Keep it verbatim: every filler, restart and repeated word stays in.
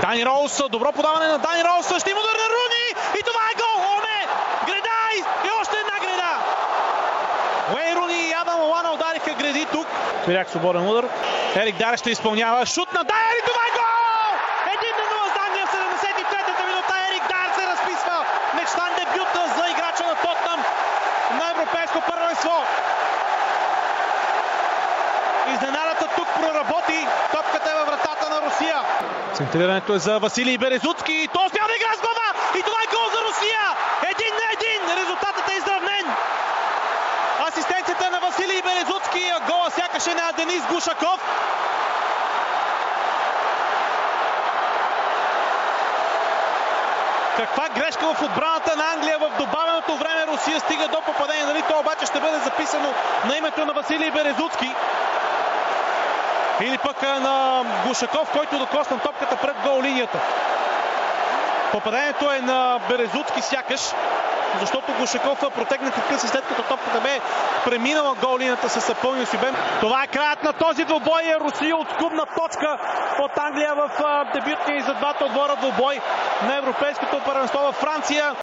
Дани Роуз, добро подаване на Дани Роуз, ще има удар на Руни и това е гол! О, не! Греда и още една греда! Уейн Руни и Адам Лалана удариха греди тук. Пряк свободен удар. Ерик Дайер ще изпълнява шут на Дайер и това е гол! един на нула за Англия в седемдесет и третата минута. Ерик Дайер се разписва. Мечтан дебют за играча на Тотнъм на европейско първенство. Изненадата тук проработи. Топката е във вратата на Русия. Центрирането е за Василий Березуцки и той успя да игра с глава и това е гол за Русия. Един на един. Резултатът е изравнен. Асистенцията на Василий Березуцки, а гола сякаш е на Денис Глушаков. Каква грешка в отбраната на Англия в добавеното време. Русия стига до попадение. Дали то обаче ще бъде записано на името на Василий Березуцки? Или пък на Глушаков, който докосна топката пред гол линията. Попадението е на Березуцки сякаш, защото Глушаков протегна къси след като топката бе преминала гол линията с пълния си обем. Това е краят на този двубой. Русия отскубна точка от Англия в дебютния и за двата отбора двубой на европейското първенство във Франция.